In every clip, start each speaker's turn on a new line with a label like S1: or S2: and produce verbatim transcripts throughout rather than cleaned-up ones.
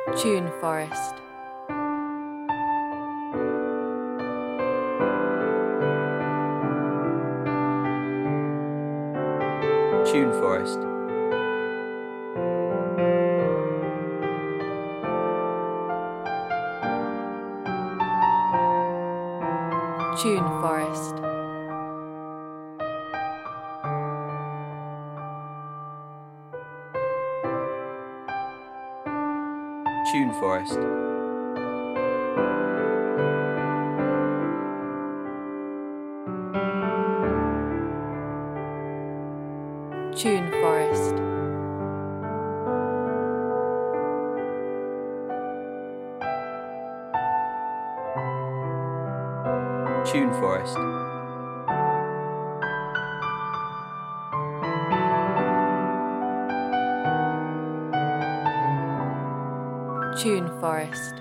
S1: Tune Forest.
S2: Tune Forest.
S1: Tune Forest.
S2: Tune Forest.
S1: Tune Forest.
S2: Tune Forest.
S1: Tune Forest.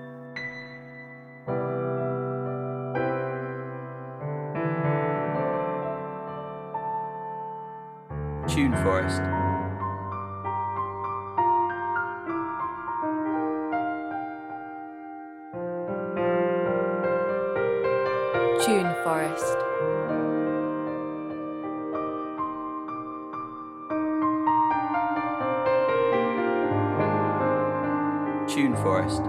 S2: Tune Forest.
S1: Tune Forest.
S2: Tune Forest.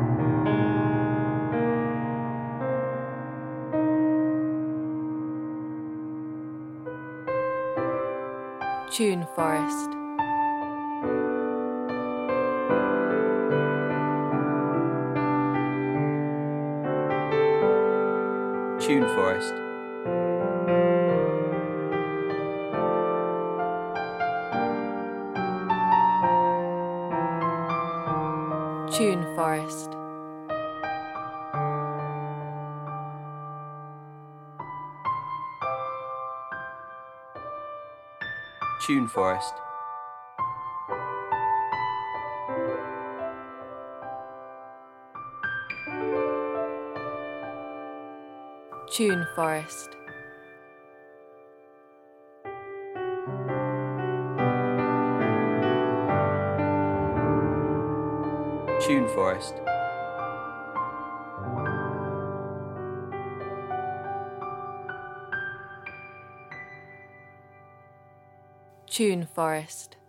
S1: Tune Forest.
S2: Tune Forest.
S1: Tune Forest.
S2: Tune Forest.
S1: Tune Forest.
S2: Tune Forest.
S1: Tune Forest.